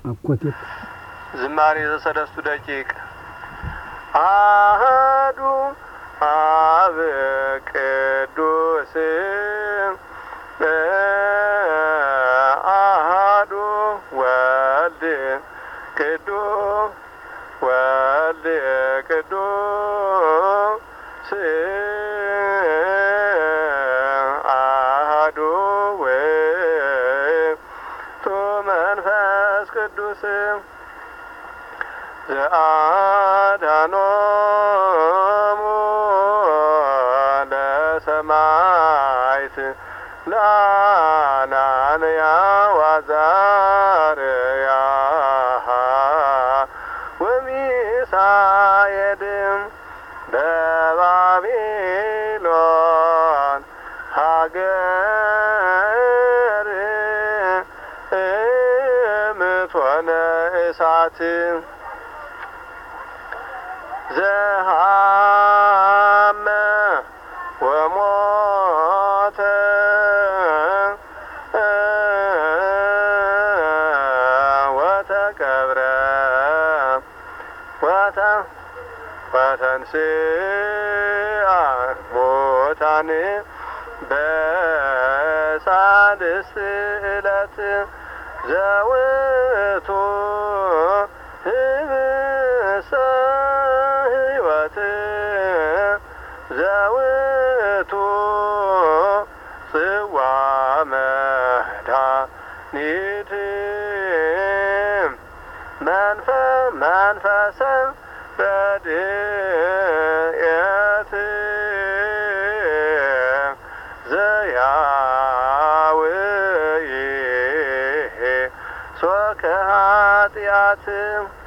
አኮቴት ዝማሬ ዘሰለስቱ ደቂቅ አሐዱ አብ ቅዱስ አሐዱ ወልድ ቅዱስ ወልድ ቅዱስ አሐዱ ውእቱ መንፈስ ቅዱስ ዘአዳኖሙ ለሰማዕት ለአናንያ ወአዛርያ ወሚሳኤል በባቢሎን ሀገር እምትሆነ እሳት ዘሃመ ወሞተ ወተቀብረ ወተንሥአ ሙታን በሳልስት ዕለት ዘውእቱ ህብስተ ሕይወት ዘውእቱ ጽዋ መድኃኒት መንፈሰ ረድኤት ዘያውኢ ሶከ ኃጢአት